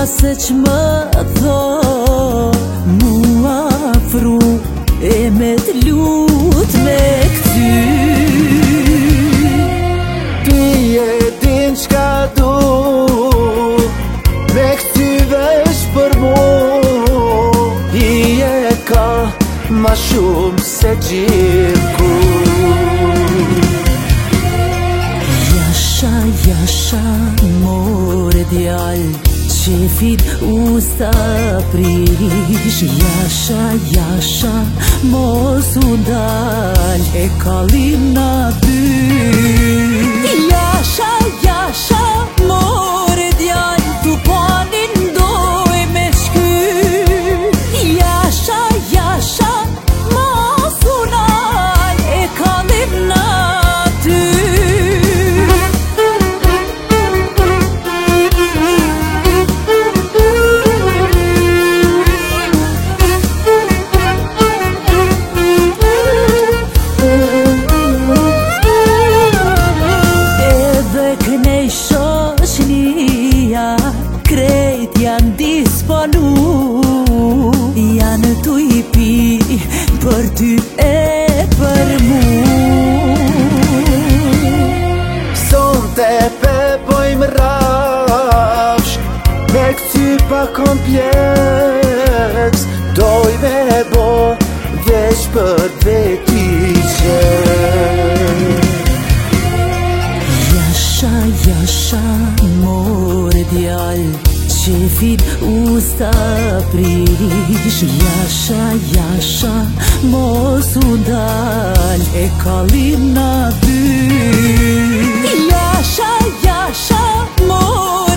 se që më tho mua afru e me t'lut me këty. Ti e din qka du me këty vesh për mu, i e ka ma shumë se gjithkur. Jasha, more djal, qefit usta prish. Jasha, mos u dal, e kallim na dy. Jasha, more djal, tu panin doj me shky. Jasha, mos u dal, e kallim na dy. Krejt janë disponu, janë tu i pi për ty e për mu. Sonte pe bojmë rafsh me këty pa kompleks, doj me bo veç për veti qenë. Jasha, more djal, qefit usta prish. Jasha, mos u dal, e kallim na dy. Jasha, more